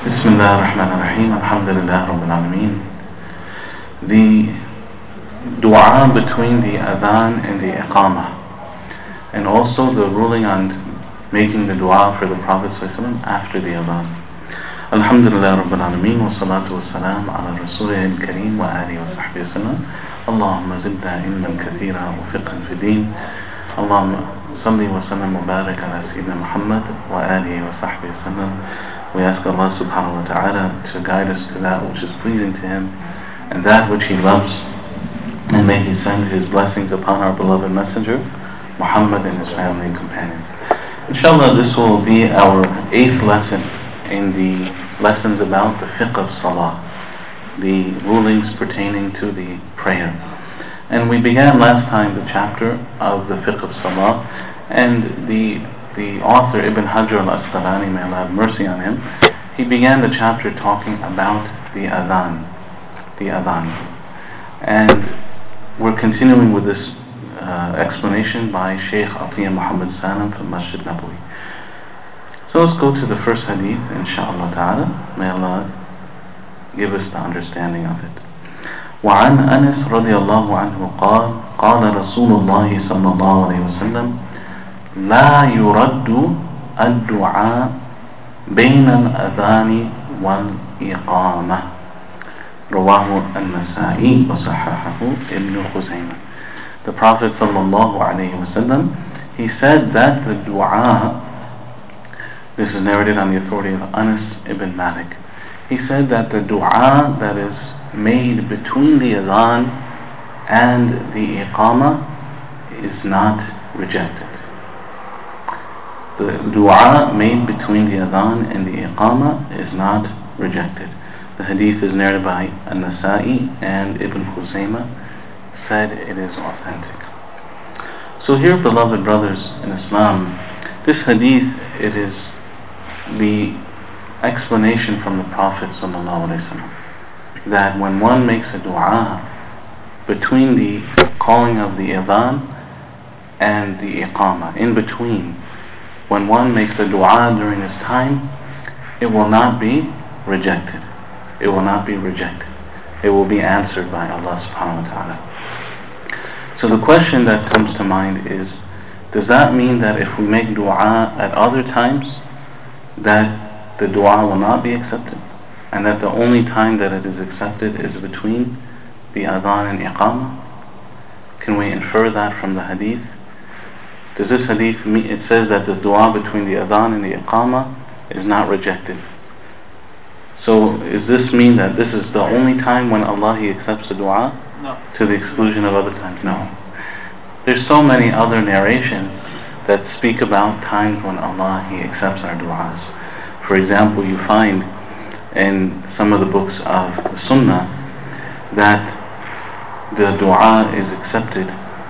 Bismillah ar-Rahman ar-Rahim. Alhamdulillah Rabbil Alameen. The dua between the adhan and the iqamah, and also the ruling on making the dua for the Prophet ﷺ after the adhan. Alhamdulillah Rabbil Alameen. Wa salatu wa salam ala Rasulih al-Kareem wa alihi wa sahbihi wa sallam. Allahumma zidna ilman kathira wa fiqhan fi din. Allahumma salli wa sallam wa barik ala Sayyidina Muhammad wa alihi wa sahbihi wa sallam. We ask Allah subhanahu wa ta'ala to guide us to that which is pleasing to Him and that which He loves, and may He send His blessings upon our beloved messenger Muhammad and his family and companions. Inshallah, this will be our 8th lesson in the lessons about the fiqh of salah, the rulings pertaining to the prayer. And we began last time the chapter of the fiqh of salah, and the author Ibn Hajar al-Asqalani, may Allah have mercy on him, he began the chapter talking about the adhan. And we're continuing with this explanation by Shaykh Atiyah Muhammad Sanam from Masjid Nabawi. So let's go to the first hadith, inshaAllah ta'ala. May Allah give us the understanding of it. وعن أنس رضي الله عنه قال قال رسول الله صلى الله عليه وسلم لا يرد الدعاء بين الأذان والإقامة رواه النسائي وصححه ابن خزيمة. The Prophet sallallahu alaihi wasallam, he said that the dua, this is narrated on the authority of Anas ibn Malik, he said that the dua that is made between the adhan and the iqamah is not rejected. The dua made between the adhan and the iqamah is not rejected. The hadith is narrated by An-Nasa'i, and Ibn Khuzaymah said it is authentic. So here, beloved brothers in Islam, this hadith, it is the explanation from the Prophet ﷺ that when one makes a dua between the calling of the adhan and the iqamah, in between, when one makes a dua during this time, it will not be rejected. It will not be rejected. It will be answered by Allah subhanahu wa ta'ala. So the question that comes to mind is, does that mean that if we make dua at other times, that the dua will not be accepted? And that the only time that it is accepted is between the adhan and iqamah? Can we infer that from the hadith? Does this hadith mean, it says that the dua between the adhan and the iqamah is not rejected? So does this mean that this is the only time when Allah He accepts the dua? No. To the exclusion of other times? No. There's so many other narrations that speak about times when Allah He accepts our duas. For example, you find in some of the books of the Sunnah that the dua is accepted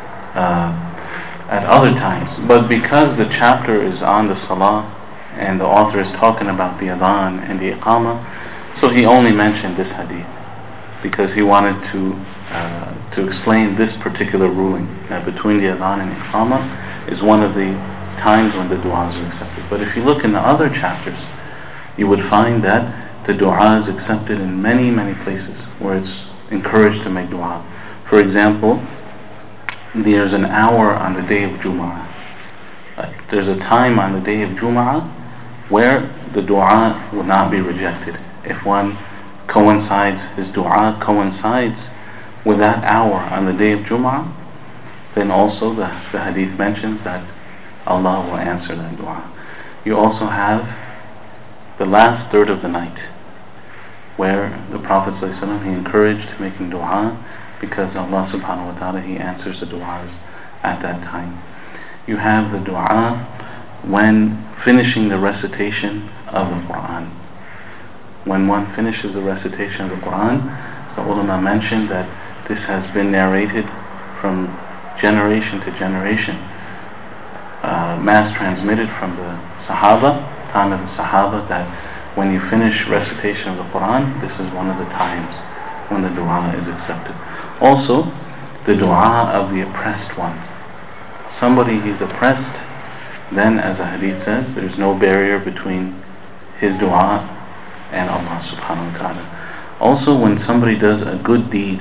at other times. But because the chapter is on the salah and the author is talking about the adhan and the iqamah, so he only mentioned this hadith because he wanted to explain this particular ruling, that between the adhan and iqamah is one of the times when the dua is accepted. But if you look in the other chapters, you would find that the dua is accepted in many, many places where it's encouraged to make dua. For example, there's an hour on the day of Jum'ah. There's a time on the day of Jum'ah where the dua will not be rejected. If one coincides, his dua coincides with that hour on the day of Jum'ah, then also the hadith mentions that Allah will answer that dua. You also have the last third of the night, where the Prophet ﷺ, he encouraged making dua because Allah subhanahu wa ta'ala, He answers the du'as at that time. You have the dua when finishing the recitation of the Quran. When one finishes the recitation of the Quran, the ulama mentioned that this has been narrated from generation to generation, mass transmitted from the Sahaba, time of the Sahaba, that when you finish recitation of the Quran, this is one of the times when the dua is accepted. Also, the dua of the oppressed one. Somebody, he's oppressed, then as the hadith says, there's no barrier between his dua and Allah subhanahu wa ta'ala. Also, when somebody does a good deed,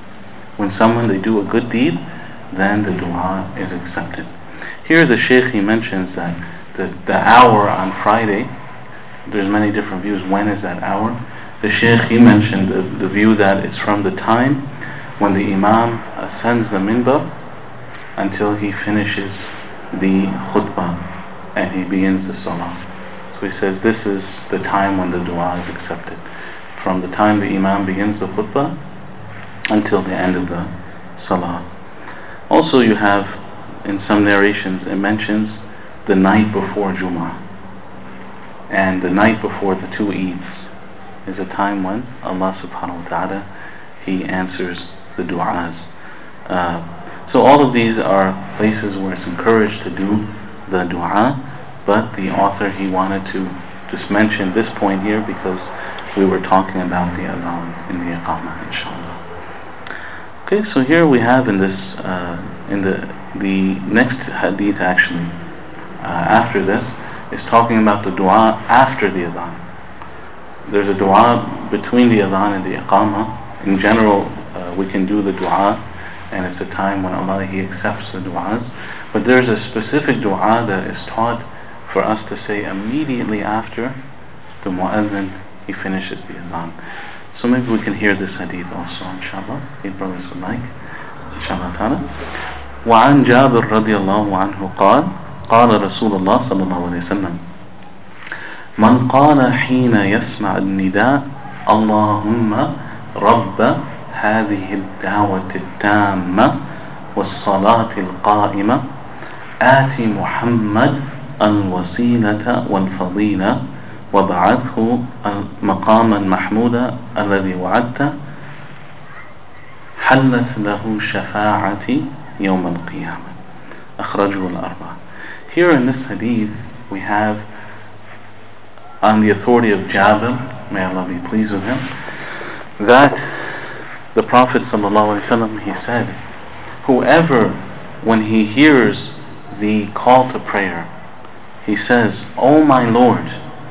they do a good deed, then the dua is accepted. Here the Shaykh, he mentions that the hour on Friday, there's many different views. When is that hour? The Shaykh, he mentioned the view that it's from the time when the Imam ascends the minbar until he finishes the khutbah and he begins the salah. So he says this is the time when the dua is accepted, from the time the Imam begins the khutbah until the end of the salah. Also, you have in some narrations it mentions the night before Jum'ah, and the night before the two Eids is a time when Allah subhanahu wa ta'ala, he answers the du'as. So all of these are places where it's encouraged to do the du'a, but the author, he wanted to just mention this point here because we were talking about the adhan in the iqamah, inshallah. Okay, so here we have in this in the next hadith actually after this is talking about the dua after the adhan. There's a dua between the adhan and the iqamah. In general, we can do the dua, and it's a time when Allah, he accepts the duas. But there's a specific dua that is taught for us to say immediately after the mu'adhin, he finishes the adhan. So maybe we can hear this hadith also, inshallah, if brothers would like, inshallah ta'ala. وعن جابر رضي الله عنه قال قال رسول الله صلى الله عليه وسلم من قال حين يسمع النداء اللهم رب هذه الدعوة التامة والصلاة القائمة آت محمد الوسيلة والفضيلة وابعثه مقاما محمودا الذي وعدته حلت له شفاعتي يوم القيامة أخرجه الأربعة. Here in this hadith we have, on the authority of Jabir, may Allah be pleased with him, that the Prophet ﷺ, he said, whoever, when he hears the call to prayer, he says, O my Lord,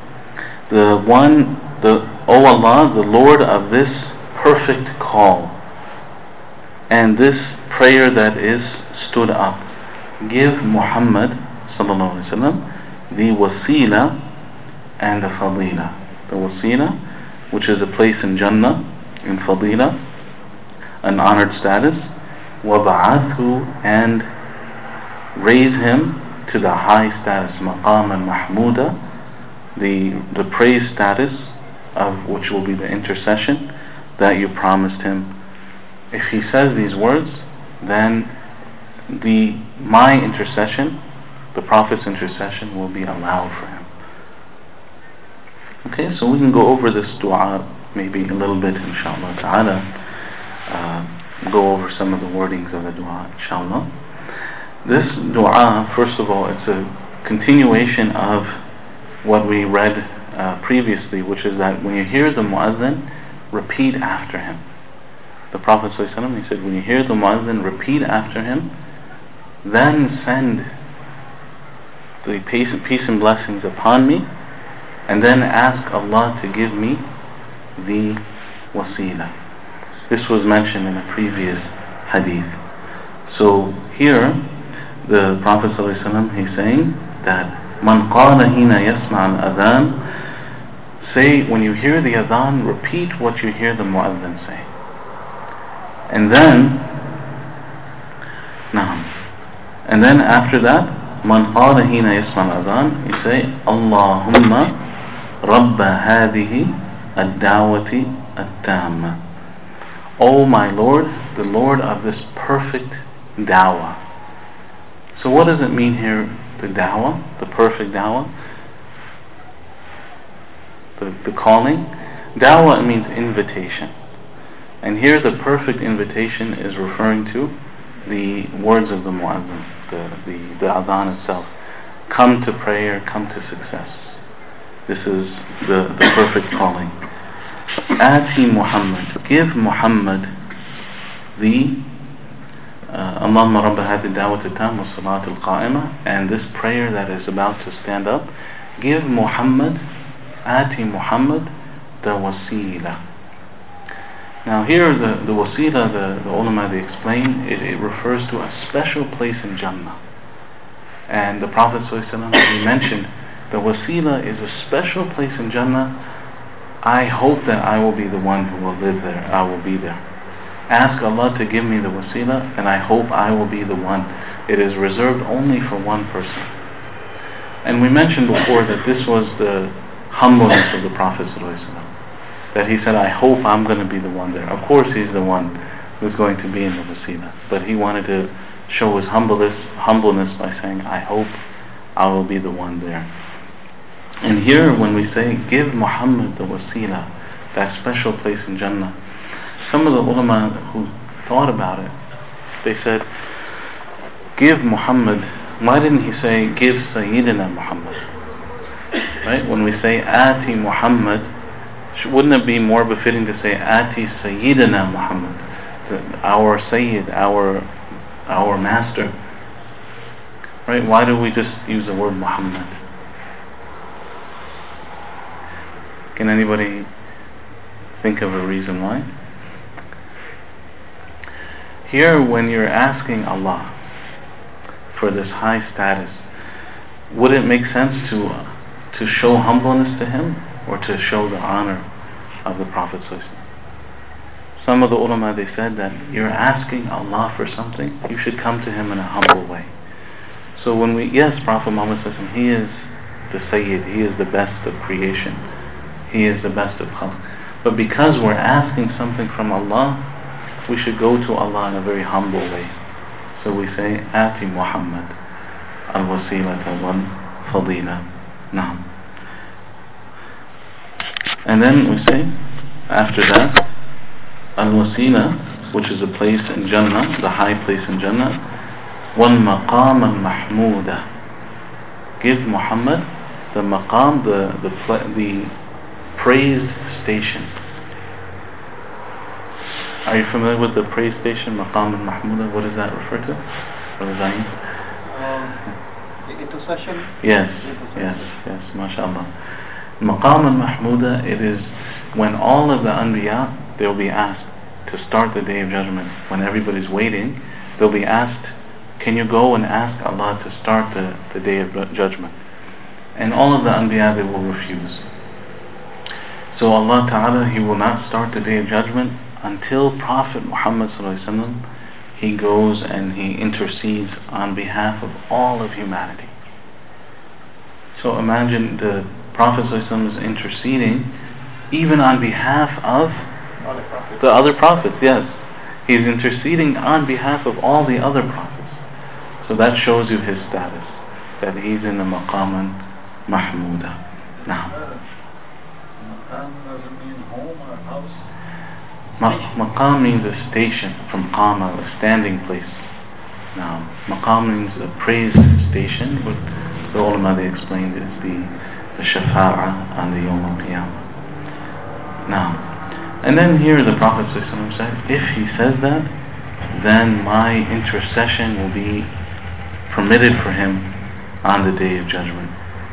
O Allah, the Lord of this perfect call and this prayer that is stood up, give Muhammad ﷺ the wasila and the fadila. The wasila, which is a place in Jannah, in fadila, an honored status, wab'athu, and raise him to the high status, maqam al-mahmuda, the praise status, of which will be the intercession that you promised him. If he says these words, then my intercession, the Prophet's intercession, will be allowed for him. Okay, so we can go over this dua maybe a little bit, inshallah ta'ala. Go over some of the wordings of the dua, inshallah. This dua, first of all, it's a continuation of what we read previously, which is that when you hear the mu'adhin, repeat after him. The Prophet ﷺ, he said, when you hear the mu'adhin, repeat after him, then send the peace and blessings upon me, and then ask Allah to give me the wasila. This was mentioned in a previous hadith. So here, the Prophet ﷺ, he's saying that Man qala hina yasma al-adhan, say, when you hear the adhan, repeat what you hear the mu'adhin say. And then after that, Man qala hina yasma al-adhan, you say, Allahumma Rabba hadihi ad-dawati at-tamma. O my Lord, the Lord of this perfect dawah. So what does it mean here, the dawah, the perfect dawah? The calling. Dawah means invitation. And here the perfect invitation is referring to the words of the mu'adhin, the adhan itself. Come to prayer, come to success. This is the perfect calling. Ati Muhammad, give Muhammad the Allahumma Rabba hadi da'wat al-tam wa salat al-qa'imah, and this prayer that is about to stand up. Give Muhammad, Ati Muhammad, the wasila. Now here the wasila, the ulama, they explain, it refers to a special place in Jannah. And the Prophet ﷺ, he mentioned, the wasila is a special place in Jannah. I hope that I will be the one who will live there. I will be there. Ask Allah to give me the wasila, and I hope I will be the one. It is reserved only for one person. And we mentioned before that this was the humbleness of the Prophet ﷺ, that he said, I hope I'm going to be the one there. Of course he's the one who's going to be in the wasila, but he wanted to show his humbleness by saying, I hope I will be the one there. And here when we say, give Muhammad the wasila, that special place in Jannah, some of the ulama who thought about it, they said, give Muhammad, why didn't he say, give Sayyidina Muhammad? Right? When we say, Ati Muhammad, wouldn't it be more befitting to say, Ati Sayyidina Muhammad? Our Sayyid, our master. Right? Why do we just use the word Muhammad? Can anybody think of a reason why? Here, when you're asking Allah for this high status, would it make sense to show humbleness to Him, or to show the honor of the Prophet ﷺ? Some of the ulama, they said that you're asking Allah for something, you should come to Him in a humble way. So when yes, Prophet Muhammad ﷺ, he is the Sayyid, he is the best of creation, he is the best of khalq. But because we're asking something from Allah, we should go to Allah in a very humble way. So we say, Ati Muhammad al-wasilata wal-fadila. Naam. And then we say, after that, al-wasila, which is a place in Jannah, the high place in Jannah, wal-maqam al-mahmuda. Give Muhammad the maqam, the praised station. Are you familiar with the praised station, maqam al-mahmuda? What does that refer to? What does that mean? Intercession? Yes, mashallah. Maqam al-mahmuda, it is when all of the anbiya, they'll be asked to start the Day of Judgment. When everybody's waiting, they'll be asked, can you go and ask Allah to start the Day of Judgment? And all of the anbiya, they will refuse. So Allah Ta'ala, He will not start the Day of Judgment until Prophet Muhammad ﷺ, he goes and he intercedes on behalf of all of humanity. So imagine the Prophet ﷺ is interceding even on behalf of the other prophets. Yes, he's interceding on behalf of all the other prophets. So that shows you his status, that he's in the maqam mahmuda. Now, Maqam doesn't mean home or house. Maqam means a station, from qama, a standing place. Now, maqam means a praised station, but the ulama, they explained, is the shafa'ah on the Yawm al-Qiyamah. Now, and then here the Prophet ﷺ said, if he says that, then my intercession will be permitted for him on the Day of Judgment.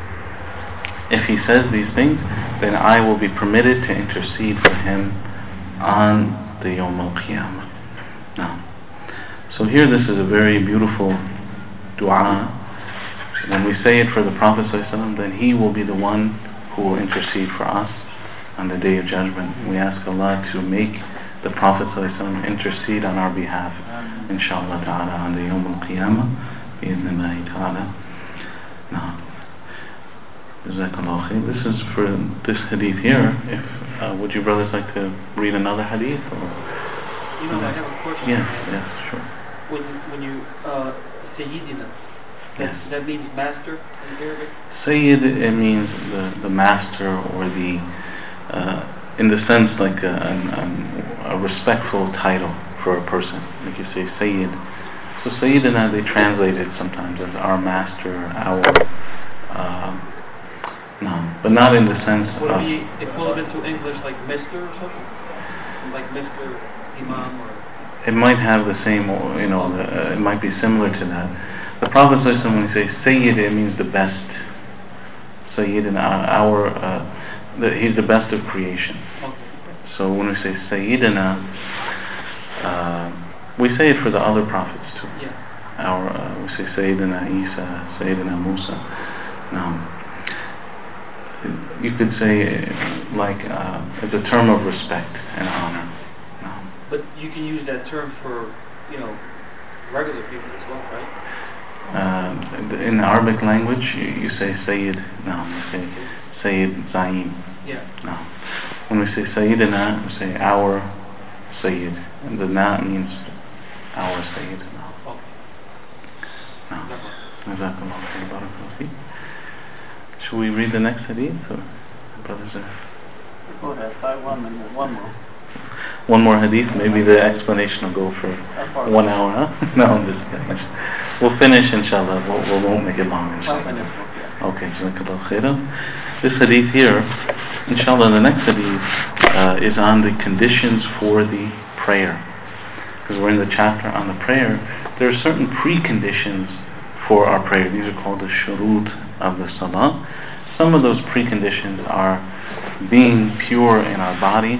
If he says these things, then I will be permitted to intercede for him on the Yawm al-Qiyamah. Now, so here this is a very beautiful dua. When we say it for the Prophet ﷺ, then he will be the one who will intercede for us on the Day of Judgment. We ask Allah to make the Prophet ﷺ intercede on our behalf, inshallah ta'ala, on the Yawm al-Qiyamah, bi'idhnillahi ta'ala. Now, Jazakallah khair. This is for this hadith here. If would you brothers like to read another hadith? Or? I have a question. Yes, sure. When you Sayyidina, yes, that means master in Arabic? Sayyid, it means the master, or the in the sense like a respectful title for a person. Like you say Sayyid. So Sayyidina, they translate it sometimes as our master, our no, but not in the sense would of... it be equivalent to English like Mr. or something? Like Mr. Imam or... It might have the same, it might be similar to that. The Prophet ﷺ, when he says Sayyid, it means the best. Sayyid, and that he's the best of creation. Okay. So when we say Sayyidina, we say it for the other prophets too. Yeah. We say Sayyidina Isa, Sayyidina Musa. You could say like it's a term of respect and honor. But you can use that term for, regular people as well, right? In the Arabic language, you say Sayyid. You say Sayyid Zaim. Yeah. When we say Sayyidina, we say our Sayyid, and the na means our Sayyid. Should we read the next hadith, or brothers? Go ahead, 5-1 and then one more. One more hadith, maybe the explanation will go for 1 hour, huh? No, I'm just kidding. We'll finish, inshallah. We won't make it long, inshallah. Okay, jazakallah khairan. This hadith here, inshallah, the next hadith is on the conditions for the prayer. Because we're in the chapter on the prayer, there are certain preconditions for our prayer. These are called the shurut of the salah. Some of those preconditions are being pure in our body,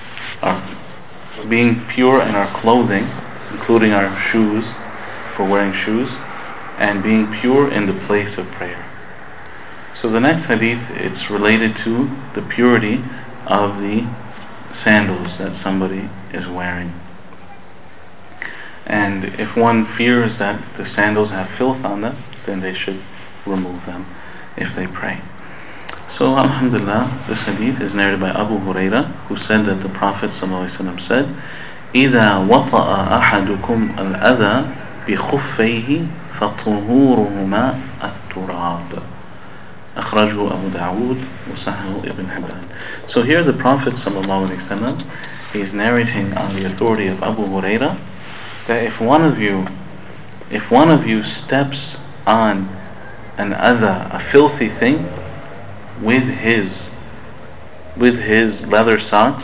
being pure in our clothing, including our shoes, for wearing shoes, and being pure in the place of prayer. So the next hadith, it's related to the purity of the sandals that somebody is wearing. And if one fears that the sandals have filth on them, then they should remove them if they pray. So alhamdulillah, this hadith is narrated by Abu Huraira, who said that the Prophet ﷺ said, إِذَا وَطَأَ أَحَدُكُمْ الْأَذَى بِخُفَّيْهِ فَطُهُورُهُمَا التُّرَابِ أخرجه أبو داود وصححه ابن حبان. So here the Prophet ﷺ, he is narrating on the authority of Abu Huraira that if one of you steps on an adha, a filthy thing, with his leather socks,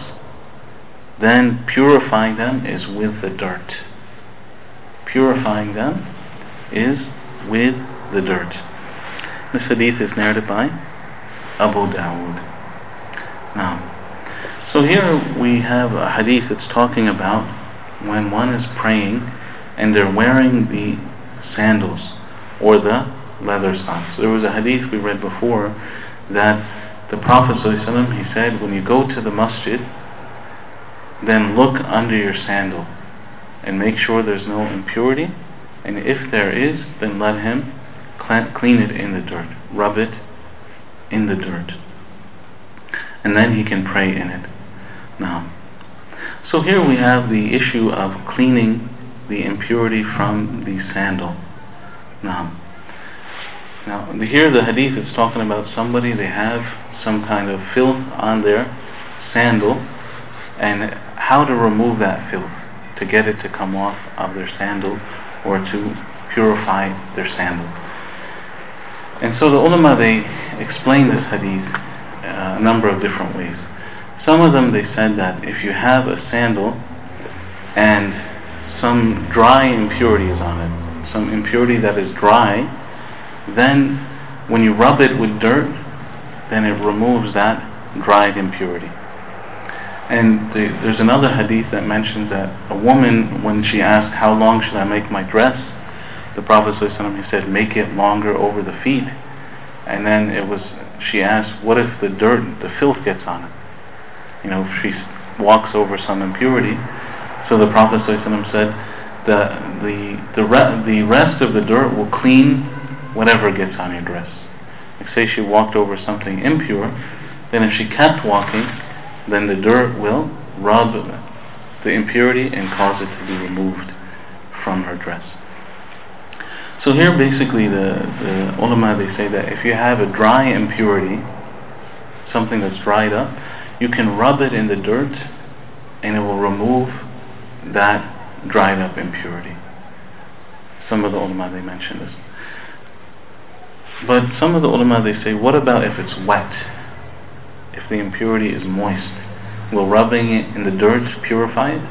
then purifying them is with the dirt. Purifying them is with the dirt. This hadith is narrated by Abu Dawud. Now, so here we have a hadith that's talking about when one is praying and they're wearing the sandals or the leather socks. There was a hadith we read before that the Prophet ﷺ, he said, when you go to the masjid, then look under your sandal and make sure there's no impurity, and if there is, then let him clean it in the dirt, rub it in the dirt, and then he can pray in it. Now, so here we have the issue of cleaning the impurity from the sandal. Now here the hadith is talking about somebody, they have some kind of filth on their sandal, and how to remove that filth, to get it to come off of their sandal or to purify their sandal. And so the ulama, they explain this hadith a number of different ways. Some of them, they said that if you have a sandal and some dry impurity is on it, some impurity that is dry, then when you rub it with dirt, then it removes that dried impurity. And there's another hadith that mentions that a woman, when she asked, how long should I make my dress? The Prophet ﷺ, he said, make it longer over the feet. And then she asked, what if the dirt, the filth gets on it? If she walks over some impurity. So the Prophet ﷺ said, the rest of the dirt will clean whatever gets on your dress. Like say she walked over something impure, then if she kept walking, then the dirt will rub the impurity and cause it to be removed from her dress. So here basically the ulama, they say that if you have a dry impurity, something that's dried up, you can rub it in the dirt and it will remove that dried up impurity. Some of the ulama, they mention this. But some of the ulama, they say, what about if it's wet? If the impurity is moist, will rubbing it in the dirt purify it?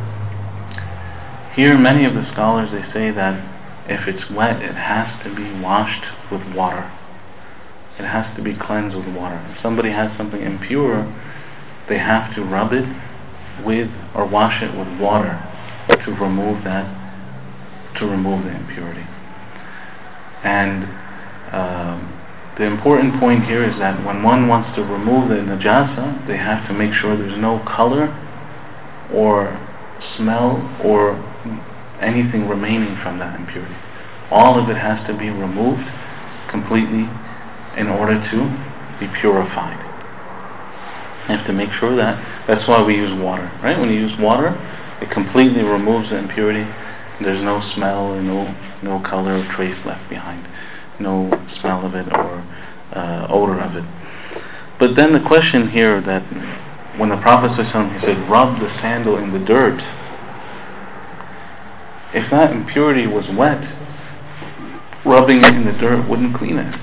Here many of the scholars, they say that if it's wet, it has to be washed with water. it has to be cleansed with water. If somebody has something impure, they have to rub it with or wash it with water to remove the impurity. And the important point here is that when one wants to remove the najasa, they have to make sure there's no color or smell or anything remaining from that impurity. All of it has to be removed completely in order to be purified. You have to make sure that's why we use water, right? When you use water, it completely removes the impurity. There's no smell or no color or trace left behind, no smell of it or odor of it. But then the question here that when the Prophet ﷺ, he said, rub the sandal in the dirt. If that impurity was wet, rubbing it in the dirt wouldn't clean it.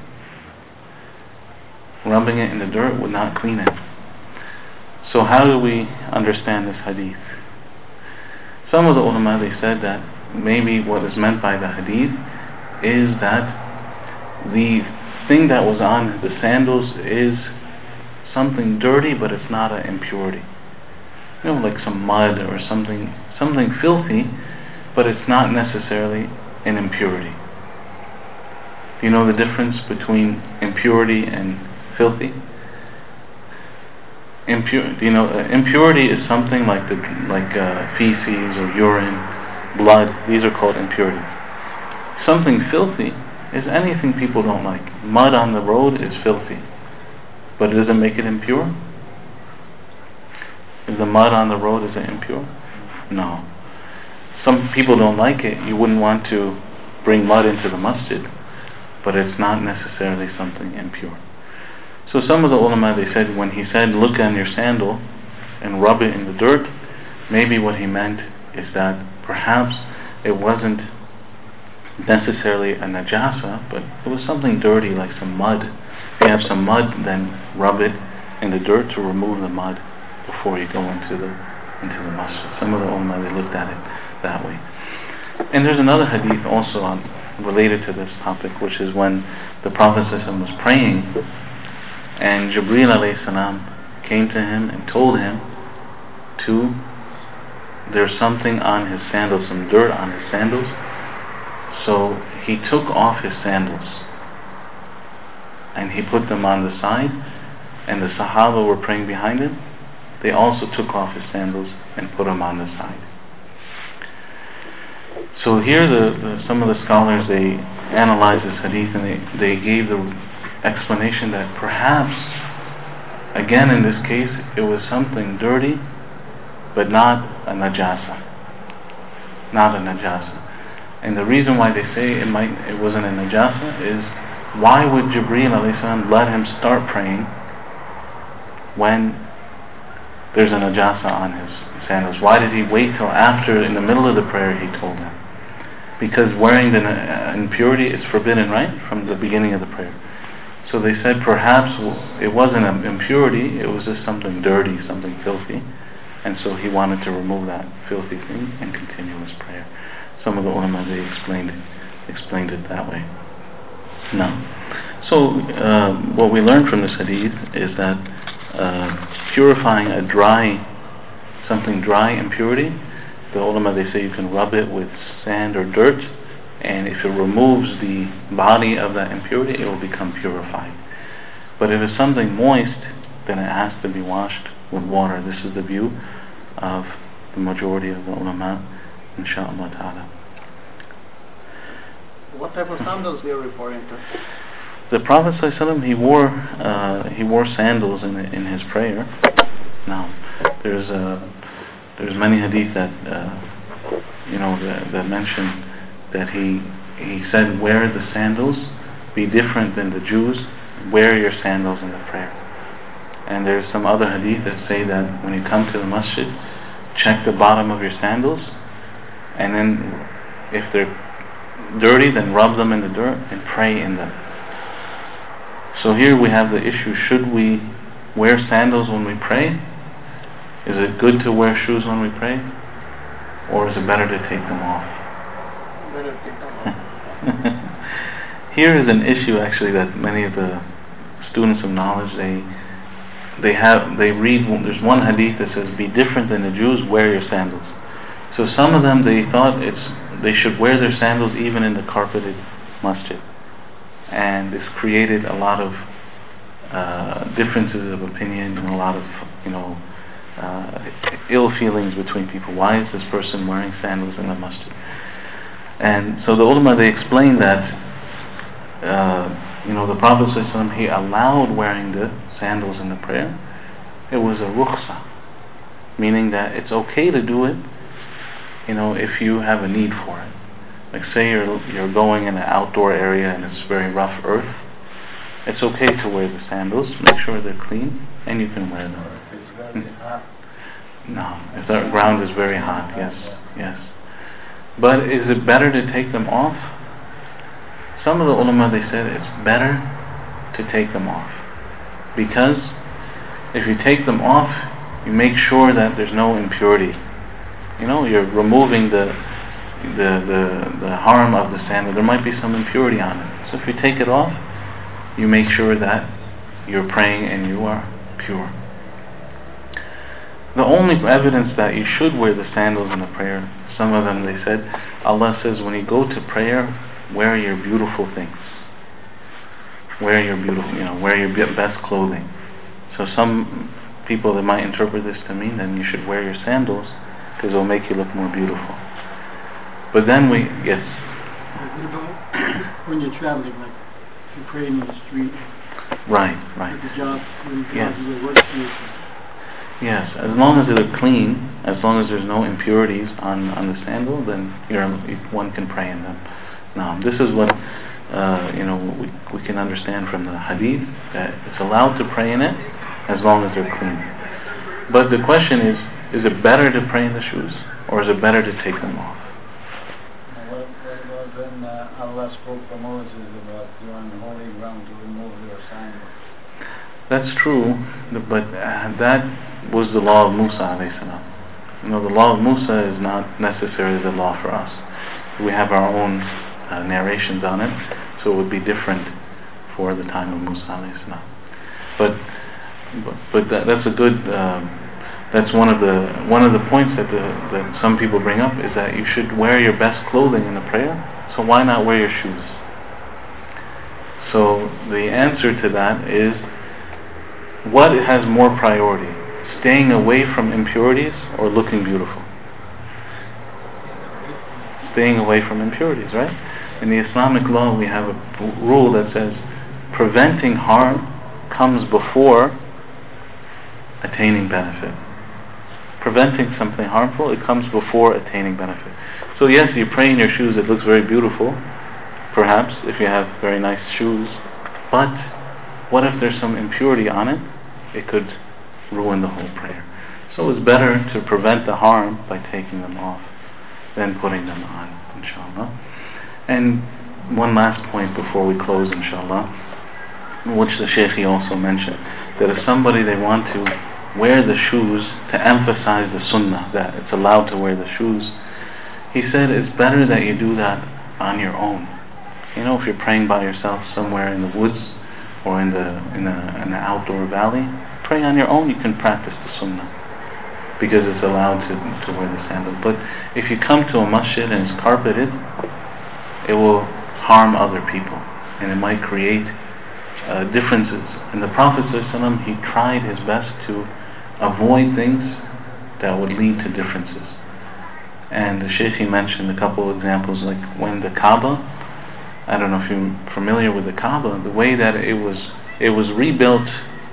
Rubbing it in the dirt would not clean it. So how do we understand this hadith? Some of the ulama, they said that maybe what is meant by the hadith is that the thing that was on the sandals is something dirty, but it's not an impurity. You know, like some mud or something filthy, but it's not necessarily an impurity. Do you know the difference between impurity and filthy? Impurity is something like feces or urine, blood. These are called impurities. Something filthy is anything people don't like. Mud on the road is filthy, but does it make it impure? Is the mud on the road, is it impure? No. Some people don't like it. You wouldn't want to bring mud into the masjid, but it's not necessarily something impure. So some of the ulama, they said when he said look on your sandal and rub it in the dirt, maybe what he meant is that perhaps it wasn't necessarily a najasa, but it was something dirty like some mud. If you have some mud, then rub it in the dirt to remove the mud before you go into the masjid. Some of the ulama, they looked at it that way. And there's another hadith also related to this topic, which is when the Prophet ﷺ was praying and Jibreel alayhi salam came to him and told him there's something on his sandals, some dirt on his sandals. So he took off his sandals and he put them on the side, and the Sahaba were praying behind him. They also took off his sandals and put them on the side. So here some of the scholars, they analyzed this hadith and they gave the explanation that perhaps, again in this case, it was something dirty, but not a najasa. Not a najasa. And the reason why they say it wasn't a najasa is, why would Jibreel alayhi salam let him start praying when there's a najasa on his sandals? Why did he wait till after, in the middle of the prayer, he told him? Because wearing the impurity is forbidden, right? From the beginning of the prayer. So they said perhaps it wasn't an impurity, it was just something dirty, something filthy. And so he wanted to remove that filthy thing and continue his prayer. Some of the ulama, they explained it that way. Now, so what we learn from this hadith is that purifying something dry impurity, the ulama, they say you can rub it with sand or dirt, and if it removes the body of that impurity, it will become purified. But if it's something moist, then it has to be washed with water. This is the view of the majority of the ulama, inshaAllah ta'ala. What type of sandals we are referring to? The Prophet ﷺ, he wore sandals in his prayer. Now, there's many hadith that that mention that he said, wear the sandals, be different than the Jews, wear your sandals in the prayer. And there's some other hadith that say that when you come to the masjid, check the bottom of your sandals, and then if they're dirty, then rub them in the dirt and pray in them. So here we have the issue, should we wear sandals when we pray? Is it good to wear shoes when we pray? Or is it better to take them off? Better take them off. here is an issue actually that many of the students of knowledge, they read, there's one hadith that says, be different than the Jews, wear your sandals. So some of them, they thought they should wear their sandals even in the carpeted masjid. And this created a lot of differences of opinion and a lot of, ill feelings between people. Why is this person wearing sandals in the masjid? And so the ulama, they explained that the Prophet ﷺ, he allowed wearing the sandals in the prayer. It was a rukhsa, meaning that it's okay to do it, if you have a need for it. Like say you're going in an outdoor area and it's very rough earth, it's okay to wear the sandals. Make sure they're clean and you can wear them. No, if the ground is very hot, yes. But is it better to take them off? Some of the ulama, they said it's better to take them off, because if you take them off, you make sure that there's no impurity. You're removing the harm of the sandal. There might be some impurity on it. So if you take it off, you make sure that you're praying and you are pure. The only evidence that you should wear the sandals in the prayer, some of them, they said, Allah says when you go to prayer, wear your beautiful things. Wear your best clothing. So some people, they might interpret this to mean then you should wear your sandals because it will make you look more beautiful. But then yes. What about when you're traveling, like you're praying in the street? Right. At the job, when you Yes. to the workstation. Yes, as long as they're clean, as long as there's no impurities on the sandal, then one can pray in them. Now, this is what we can understand from the hadith, that it's allowed to pray in it as long as they're clean. But the question is it better to pray in the shoes, or is it better to take them off? What about when Allah spoke to Moses about you're on holy ground to remove your sandals? That's true, but that was the law of Musa alayhi salam. The law of Musa is not necessarily the law for us. We have our own narrations on it, so it would be different for the time of Musa alayhi salam. But that's a good. That's one of the points that some people bring up, is that you should wear your best clothing in the prayer. So why not wear your shoes? So the answer to that is, what has more priority? Staying away from impurities or looking beautiful? Staying away from impurities, right? In the Islamic law, we have a rule that says preventing harm comes before attaining benefit. Preventing something harmful, it comes before attaining benefit. So yes, you pray in your shoes, it looks very beautiful, perhaps, if you have very nice shoes, but what if there's some impurity on it? It could ruin the whole prayer. So it's better to prevent the harm by taking them off than putting them on, inshallah. And one last point before we close, inshallah, which the Shaykh also mentioned, that if somebody, they want to wear the shoes to emphasize the sunnah, that it's allowed to wear the shoes, he said it's better that you do that on your own. If you're praying by yourself somewhere in the woods or in the outdoor valley, pray on your own. You can practice the sunnah because it's allowed to wear the sandal. But if you come to a masjid and it's carpeted, it will harm other people and it might create differences. And the Prophet ﷺ, he tried his best to avoid things that would lead to differences. And the Shaykh, he mentioned a couple of examples, like when the Kaaba, I don't know if you're familiar with the Kaaba, the way that it was rebuilt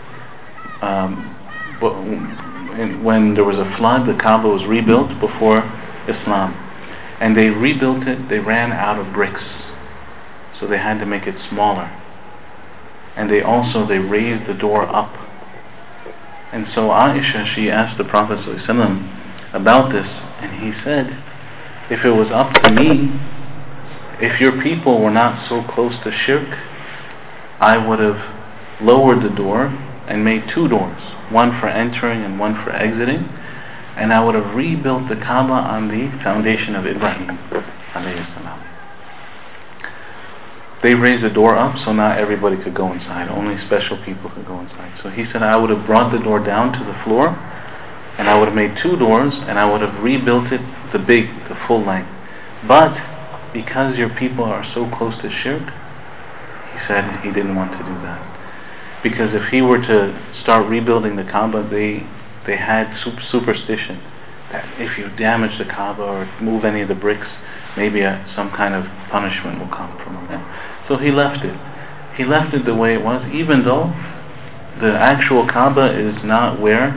when there was a flood. The Kaaba was rebuilt before Islam, and they rebuilt it, they ran out of bricks, so they had to make it smaller. And they raised the door up. And so Aisha, she asked the Prophet ﷺ about this, and he said, if it was up to me, if your people were not so close to shirk, I would have lowered the door and made two doors, one for entering and one for exiting, and I would have rebuilt the Kaaba on the foundation of Ibrahim alayhi salam. they raised the door up so not everybody could go inside. Only special people could go inside. So he said, I would have brought the door down to the floor, and I would have made 2 doors, and I would have rebuilt it the full length. But because your people are so close to shirk, he said he didn't want to do that. Because if he were to start rebuilding the Kaaba, they had superstition that if you damage the Kaaba or move any of the bricks, maybe some kind of punishment will come from Allah. So he left it. He left it the way it was, even though the actual Kaaba is not where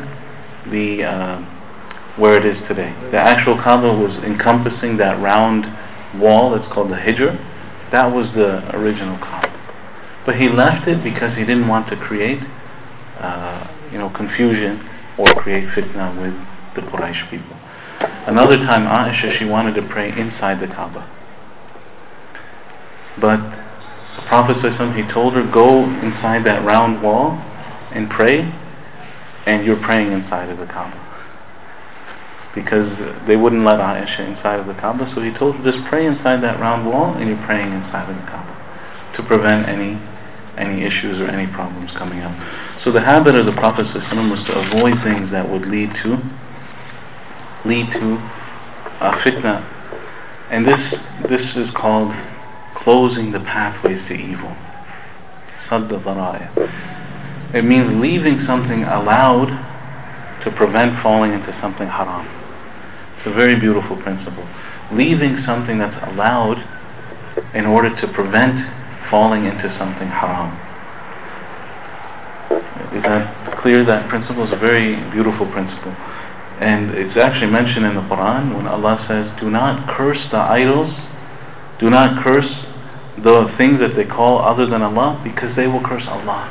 it is today. The actual Kaaba was encompassing that round wall that's called the Hijr. That was the original Kaaba. But he left it because he didn't want to create confusion or create fitna with the Quraysh people. Another time Aisha, she wanted to pray inside the Kaaba. But the Prophet ﷺ, he told her, go inside that round wall and pray, and you're praying inside of the Kaaba. Because they wouldn't let Aisha inside of the Kaaba, so he told her, just pray inside that round wall and you're praying inside of the Kaaba to prevent any issues or any problems coming up. So the habit of the Prophet ﷺ was to avoid things that would lead to fitna. And this is called closing the pathways to evil. Sadd al-Dhara'i. It means leaving something allowed to prevent falling into something haram. It's a very beautiful principle. Leaving something that's allowed in order to prevent falling into something haram. Is that clear? That principle is a very beautiful principle. And it's actually mentioned in the Quran when Allah says, do not curse the idols, do not curse the things that they call other than Allah, because they will curse Allah.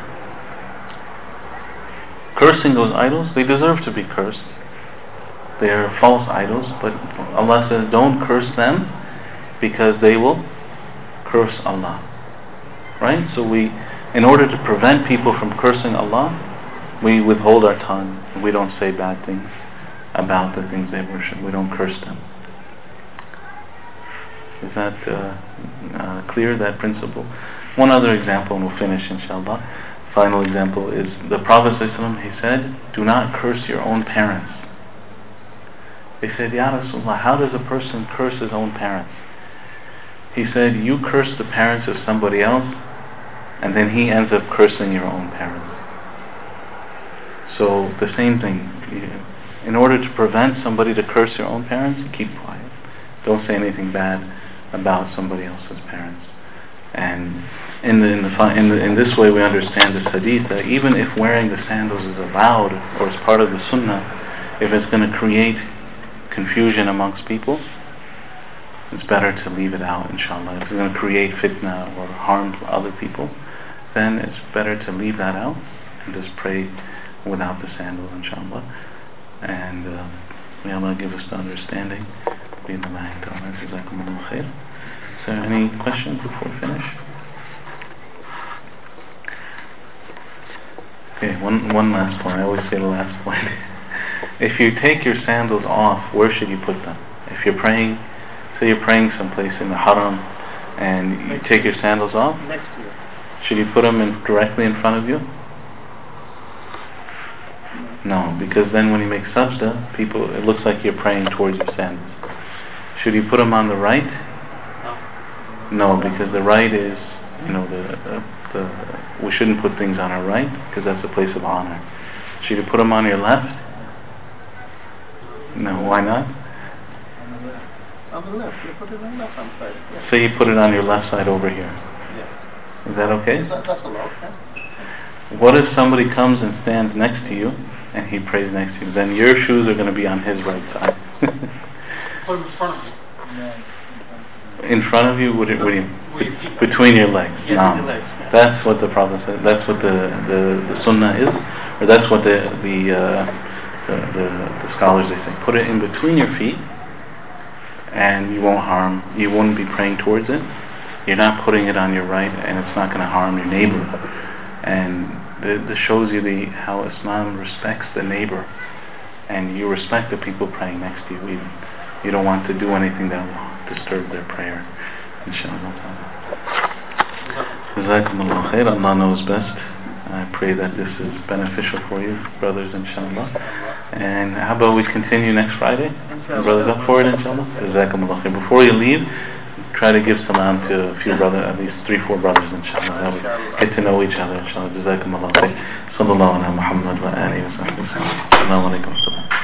Cursing those idols, they deserve to be cursed. They are false idols, but Allah says don't curse them because they will curse Allah. Right? So in order to prevent people from cursing Allah, we withhold our tongue. We don't say bad things about the things they worship. We don't curse them. Is that clear, that principle? One other example, and we'll finish inshallah. Final example is the Prophet ﷺ, he said, do not curse your own parents. They said, Ya Rasulullah, how does a person curse his own parents? He said, you curse the parents of somebody else, and then he ends up cursing your own parents. So the same thing. In order to prevent somebody to curse your own parents, keep quiet. Don't say anything bad about somebody else's parents. And in this way we understand this hadith that even if wearing the sandals is allowed or is part of the sunnah, if it's going to create confusion amongst people, it's better to leave it out, inshallah. If it's going to create fitna or harm to other people, then it's better to leave that out and just pray without the sandals, inshallah. And may Allah give us the understanding. Is there any questions before we finish? Okay, one last point. I always say the last point. If you take your sandals off, where should you put them? If you're praying, say you're praying someplace in the haram, and you take your sandals off, Next to you. should you put them directly in front of you? No, because then when you make sajda, it looks like you're praying towards your sandals. Should you put them on the right? No, because the right is, we shouldn't put things on our right, because that's a place of honor. Should you put them on your left? No, why not? On the left. You put it on the left hand side. Yes. So you put it on your left side over here. Yes. Is that okay? That's allowed, yes? What if somebody comes and stands next to you, and he prays next to you? Then your shoes are going to be on his right side. Put them in front of you. In front of you, between your legs. Yes, No. your legs. That's what the Prophet said. That's what the sunnah is, or that's what the scholars they say. Put it in between your feet, and you won't be praying towards it. You're not putting it on your right, and it's not going to harm your neighbor. And this shows you how Islam respects the neighbor, and you respect the people praying next to you even. You don't want to do anything that will disturb their prayer, inshallah. Jazakumullah khair. Allah knows best. I pray that this is beneficial for you, brothers, inshallah. And how about we continue next Friday? Brothers up for it, inshallah? Jazakumullah khair. Before you leave, try to give salam to a few brothers, at least 3-4 brothers, inshallah. That we get to know each other, inshallah. Jazakumullah khair. Sallallahu ala Muhammad wa alihi wa sahbihi. Assalamu alaikum.